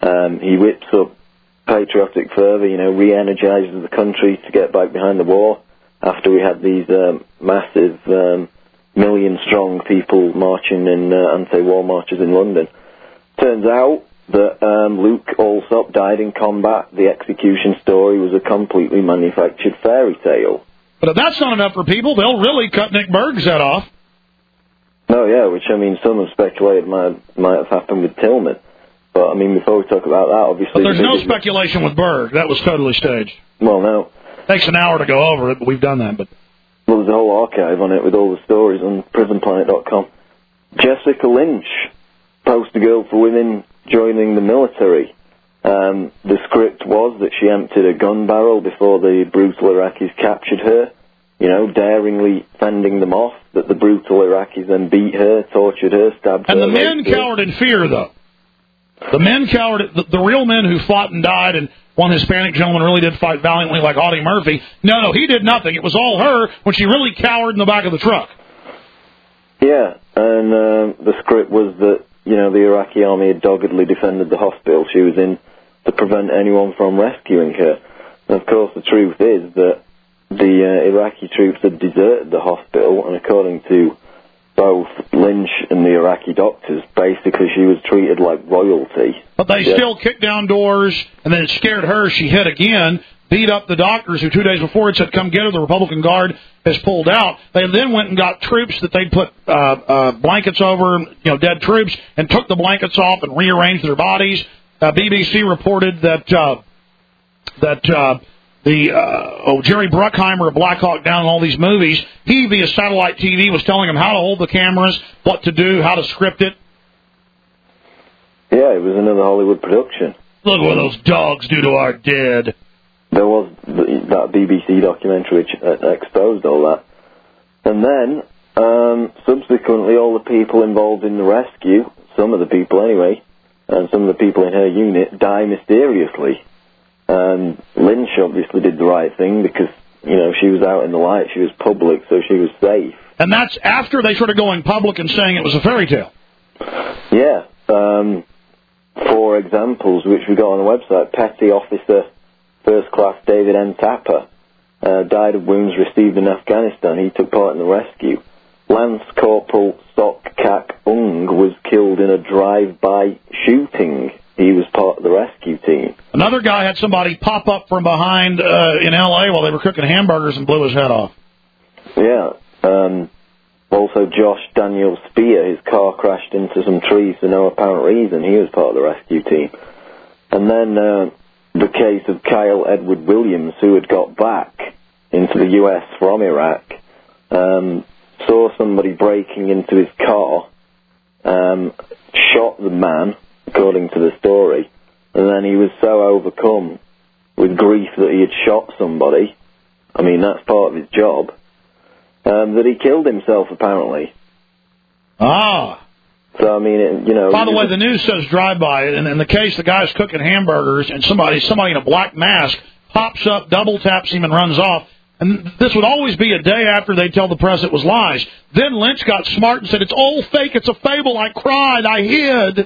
He whips up patriotic fervour, re-energises the country to get back behind the war after we had these massive million-strong people marching in anti-war marches in London. Turns out that Luke Alsop died in combat. The execution story was a completely manufactured fairy tale.
But if that's not enough for people, they'll really cut Nick Berg's head off.
Oh, yeah, which, some have speculated might have happened with Tillman. But, before we talk about that, obviously...
But there's no speculation with Berg. That was totally staged.
Well, no.
Takes an hour to go over it, but we've done that. But
well, there's a whole archive on it with all the stories on prisonplanet.com. Jessica Lynch, poster girl for women joining the military. The script was that she emptied a gun barrel before the brutal Iraqis captured her, daringly fending them off, that the brutal Iraqis then beat her, tortured her, stabbed her.
And the men cowered in fear, though. The men cowered, the real men who fought and died, and one Hispanic gentleman really did fight valiantly like Audie Murphy. No, he did nothing. It was all her when she really cowered in the back of the truck.
Yeah, and the script was that, the Iraqi army had doggedly defended the hospital she was in to prevent anyone from rescuing her. And of course, the truth is that the Iraqi troops had deserted the hospital, and according to both Lynch and the Iraqi doctors, basically she was treated like royalty.
But they still kicked down doors, and then it scared her. She hit again, beat up the doctors who 2 days before had said, come get her. The Republican Guard has pulled out. They then went and got troops that they'd put blankets over, dead troops, and took the blankets off and rearranged their bodies. BBC reported that Jerry Bruckheimer of Black Hawk Down and all these movies, he via satellite TV was telling them how to hold the cameras, what to do, how to script it.
Yeah, it was another Hollywood production.
Look what those dogs do to our dead.
There was that BBC documentary which exposed all that. And then, subsequently, all the people involved in the rescue, some of the people anyway, and some of the people in her unit, die mysteriously. Lynch obviously did the right thing because, she was out in the light, she was public, so she was safe.
And that's after they started going public and saying it was a fairy tale.
Yeah. 4 examples, which we got on the website. Petty Officer First Class David N. Tapper died of wounds received in Afghanistan. He took part in the rescue. Lance Corporal Sok Kak Ung was killed in a drive-by shooting. He was part of the rescue team.
Another guy had somebody pop up from behind in L.A. while they were cooking hamburgers and blew his head off.
Yeah. Also, Josh Daniel Spear, his car crashed into some trees for no apparent reason. He was part of the rescue team. And then the case of Kyle Edward Williams, who had got back into the U.S. from Iraq, saw somebody breaking into his car, shot the man, according to the story, and then he was so overcome with grief that he had shot somebody, that's part of his job, that he killed himself, apparently.
Ah.
So,
By the way, the news says drive-by, and in the case, the guy's cooking hamburgers, and somebody in a black mask pops up, double taps him, and runs off. And this would always be a day after they tell the press it was lies. Then Lynch got smart and said, it's all fake, it's a fable, I cried, I hid.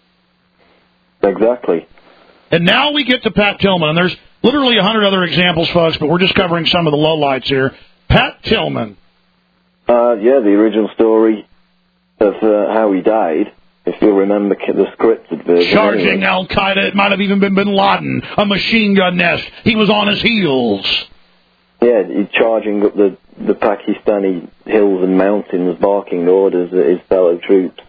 Exactly.
And now we get to Pat Tillman, and there's literally 100 other examples, folks, but we're just covering some of the lowlights here. Pat Tillman.
The original story of how he died, if you'll remember the scripted version.
Charging Al-Qaeda, it might have even been Bin Laden, a machine gun nest. He was on his heels.
Yeah, he's charging up the Pakistani hills and mountains, barking orders at his fellow troops.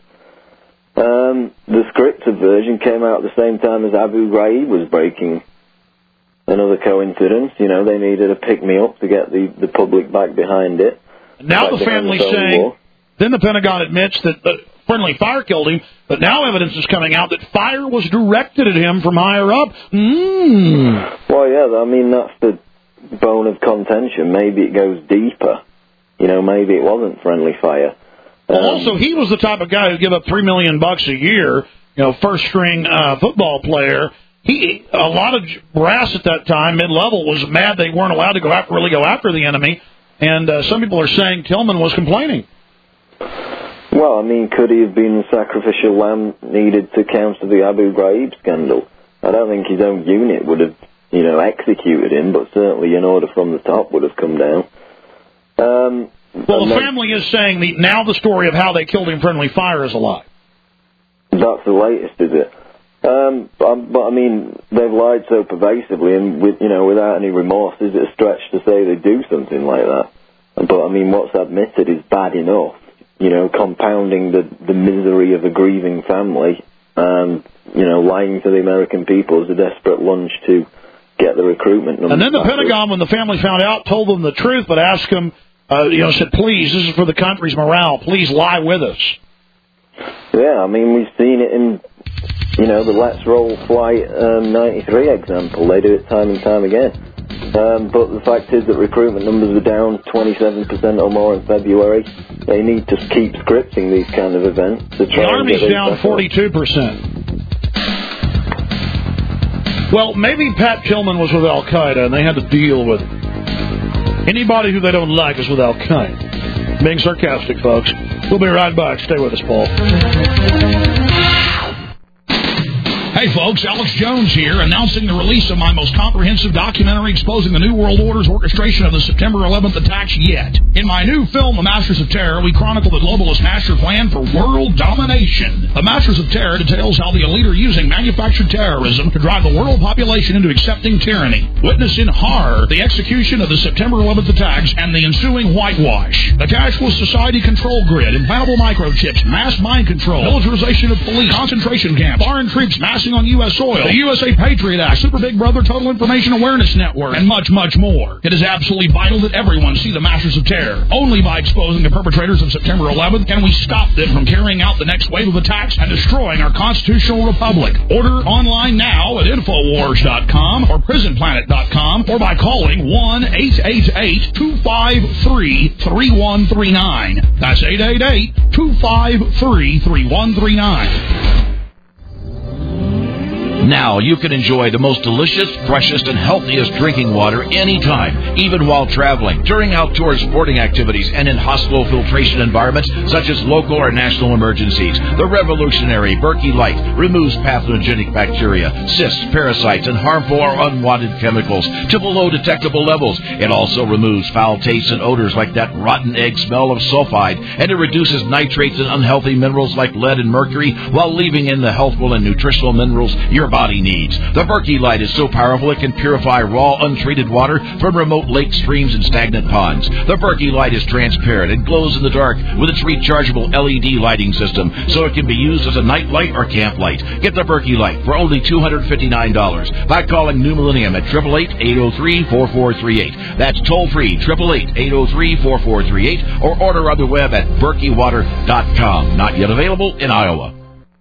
The scripted version came out at the same time as Abu Ghraib was breaking. Another coincidence, they needed a pick-me-up to get the public back behind it.
Now the family's saying, then the Pentagon admits that friendly fire killed him, but now evidence is coming out that fire was directed at him from higher up.
Well, yeah, that's the bone of contention. Maybe it goes deeper. Maybe it wasn't friendly fire.
Well, also, he was the type of guy who'd give up $3 million a year, first-string football player. A lot of brass at that time, mid-level, was mad they weren't allowed to go after the enemy, and some people are saying Tillman was complaining.
Yeah, Well, I mean, could he have been the sacrificial lamb needed to counter the Abu Ghraib scandal? I don't think his own unit would have, executed him, but certainly an order from the top would have come down.
Well, the family is saying now the story of how they killed him friendly fire is a lie.
That's the latest, is it? But I mean, they've lied so pervasively and without any remorse. Is it a stretch to say they do something like that? But I mean, what's admitted is bad enough. Compounding the misery of a grieving family, and lying to the American people is a desperate lunge to get the recruitment numbers.
And then the Pentagon, when the family found out, told them the truth, but asked them, said, please, this is for the country's morale. Please lie with us.
Yeah, I mean, we've seen it in, the Let's Roll Flight 93 example. They do it time and time again. But the fact is that recruitment numbers are down 27% or more in February. They need to keep scripting these kind of events. To try
the Army's down 42%. Well, maybe Pat Tillman was with Al-Qaeda and they had to deal with it. Anybody who they don't like is with Al-Qaeda. Being sarcastic, folks. We'll be right back. Stay with us, Paul.
Hey folks, Alex Jones here, announcing the release of my most comprehensive documentary exposing the New World Order's orchestration of the September 11th attacks yet. In my new film, The Masters of Terror, we chronicle the globalist master plan for world domination. The Masters of Terror details how the elite are using manufactured terrorism to drive the world population into accepting tyranny. Witness in horror the execution of the September 11th attacks and the ensuing whitewash. The cashless society control grid, implantable microchips, mass mind control, militarization of police, concentration camps, foreign troops massing on U.S. soil, the USA Patriot Act, Super Big Brother Total Information Awareness Network, and much, much more. It is absolutely vital that everyone see the Masters of Terror. Only by exposing the perpetrators of September 11th can we stop them from carrying out the next wave of attacks and destroying our constitutional republic. Order online now at Infowars.com or PrisonPlanet.com or by calling 1-888-253-3139. That's 888-253-3139.
Now you can enjoy the most delicious, freshest, and healthiest drinking water anytime, even while traveling, during outdoor sporting activities, and in hospital filtration environments such as local or national emergencies. The revolutionary Berkey Light removes pathogenic bacteria, cysts, parasites, and harmful or unwanted chemicals to below detectable levels. It also removes foul tastes and odors like that rotten egg smell of sulfide, and it reduces nitrates and unhealthy minerals like lead and mercury while leaving in the healthful and nutritional minerals your body needs. The Berkey Light is so powerful it can purify raw, untreated water from remote lakes, streams, and stagnant ponds. The Berkey Light is transparent and glows in the dark with its rechargeable LED lighting system, so it can be used as a night light or camp light. Get the Berkey Light for only $259 by calling New Millennium at 888-803-4438. That's toll-free, 888-803-4438, or order on the web at BerkeyWater.com. Not yet available in Iowa.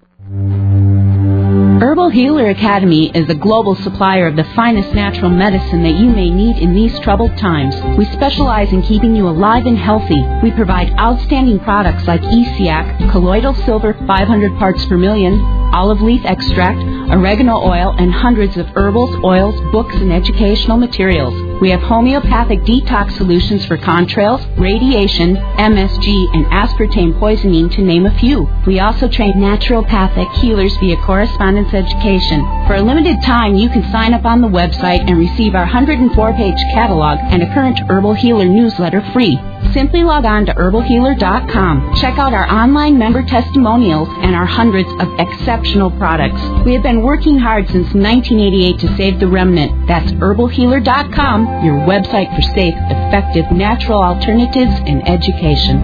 Herbal Healer Academy is a global supplier of the finest natural medicine that you may need in these troubled times. We specialize in keeping you alive and healthy. We provide outstanding products like ESEAC, colloidal silver 500 parts per million, olive leaf extract, oregano oil, and hundreds of herbals, oils, books, and educational materials. We have homeopathic detox solutions for contrails, radiation, MSG, and aspartame poisoning, to name a few. We also train naturopathic healers via correspondence education. For a limited time, you can sign up on the website and receive our 104-page catalog and a current Herbal Healer newsletter free. Simply log on to herbalhealer.com. Check out our online member testimonials and our hundreds of exceptional products. We have been working hard since 1988 to save the remnant. That's herbalhealer.com, your website for safe, effective, natural alternatives in education.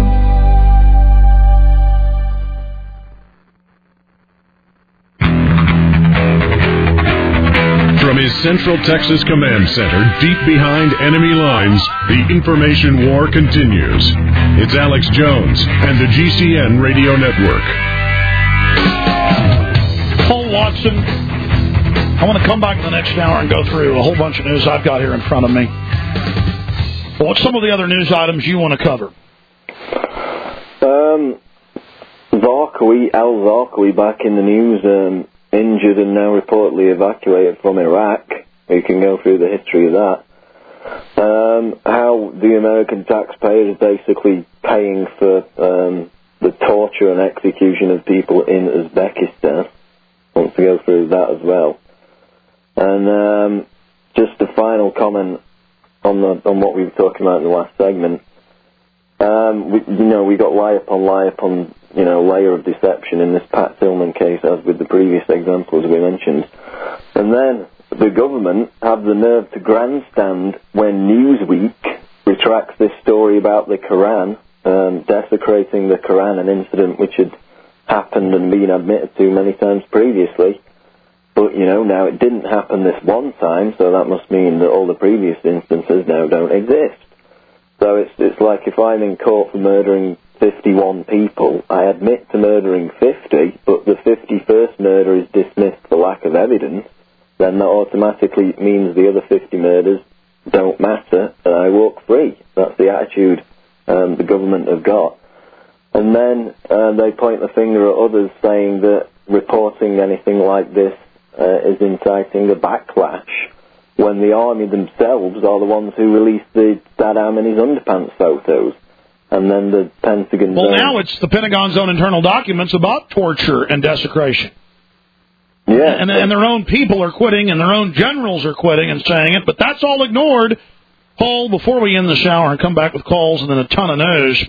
From his Central Texas Command Center, deep behind enemy lines, the information war continues. It's Alex Jones and the GCN Radio Network.
Paul Watson, I want to come back in the next hour and go through a whole bunch of news I've got here in front of me. What's some of the other news items you want to cover?
Al-Zarqawi back in the news, injured and now reportedly evacuated from Iraq. You can go through the history of that. How the American taxpayer is basically paying for the torture and execution of people in Uzbekistan. Want to go through that as well. And just a final comment on what we were talking about in the last segment. We got lie upon layer of deception in this Pat Tillman case, as with the previous examples we mentioned. And then the government have the nerve to grandstand when Newsweek retracts this story about the Quran, desecrating the Quran, an incident which had happened and been admitted to many times previously. But, now it didn't happen this one time, so that must mean that all the previous instances now don't exist. So it's like if I'm in court for murdering 51 people, I admit to murdering 50, but the 51st murder is dismissed for lack of evidence, then that automatically means the other 50 murders don't matter, and I walk free. That's the attitude the government have got. And then they point the finger at others, saying that reporting anything like this is inciting a backlash, when the army themselves are the ones who released the Saddam and his underpants photos. And then the Pentagon...
Well, now it's the Pentagon's own internal documents about torture and desecration.
Yeah.
And their own people are quitting, and their own generals are quitting and saying it, but that's all ignored. Paul, before we end this hour and come back with calls and then a ton of news,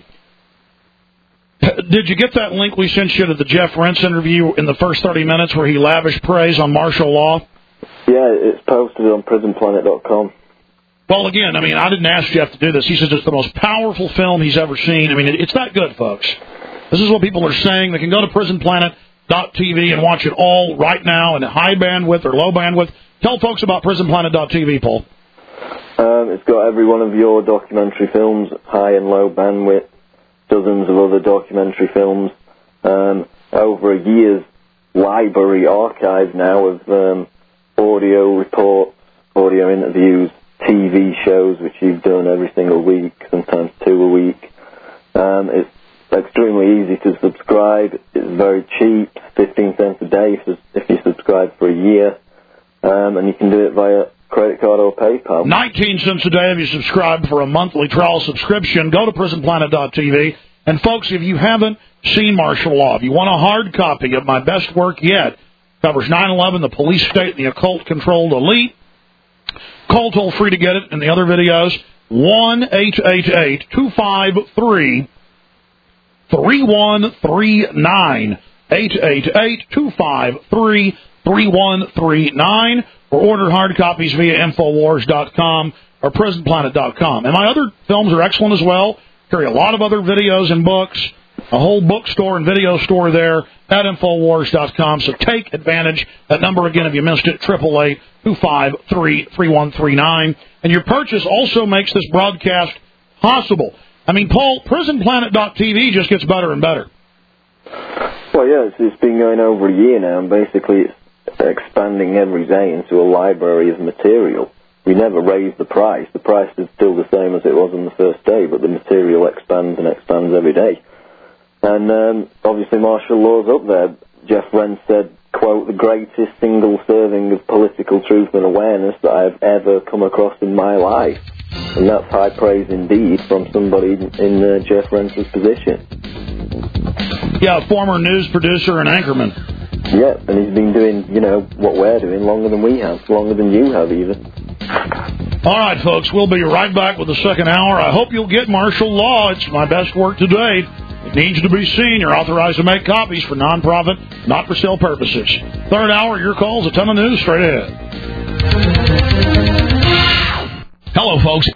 did you get that link we sent you to the Jeff Rense interview in the first 30 minutes where he lavished praise on martial law?
Yeah, it's posted on prisonplanet.com.
Well, again, I didn't ask Jeff to do this. He says it's the most powerful film he's ever seen. It's that good, folks. This is what people are saying. They can go to prisonplanet.tv and watch it all right now in high bandwidth or low bandwidth. Tell folks about prisonplanet.tv, Paul.
It's got every one of your documentary films, high and low bandwidth, dozens of other documentary films, over a year's library archive now of audio reports, audio interviews, TV shows, which you've done every single week, sometimes 2 a week. It's extremely easy to subscribe. It's very cheap, 15 cents a day if you subscribe for a year, and you can do it via credit card or PayPal. 19
cents a day if you subscribe for a monthly trial subscription. Go to prisonplanet.tv. And, folks, if you haven't seen martial law, if you want a hard copy of my best work yet, covers 9/11, the police state, and the occult-controlled elite, call toll-free to get it and the other videos, 1-888-253-3139, 888-253-3139, or order hard copies via Infowars.com or PrisonPlanet.com. And my other films are excellent as well. Carry a lot of other videos and books, a whole bookstore and video store there at Infowars.com. So take advantage. That number, again, if you missed it, 888-253-3139. And your purchase also makes this broadcast possible. Paul, PrisonPlanet.tv just gets better and better.
Well, yeah, it's been going over a year now, and basically it's expanding every day into a library of material. We never raised the price. The price is still the same as it was on the first day, but the material expands and expands every day. And obviously martial law's up there. Jeff Rense said, quote, the greatest single serving of political truth and awareness that I've ever come across in my life. And that's high praise indeed from somebody in Jeff Rense's position.
Yeah, former news producer and anchorman.
Yeah, and he's been doing, what we're doing longer than we have, longer than you have even.
All right, folks, we'll be right back with the second hour. I hope you'll get martial law. It's my best work to date. It needs to be seen. You're authorized to make copies for nonprofit, not for sale purposes. Third hour, your calls, a ton of news straight ahead.
Hello, folks.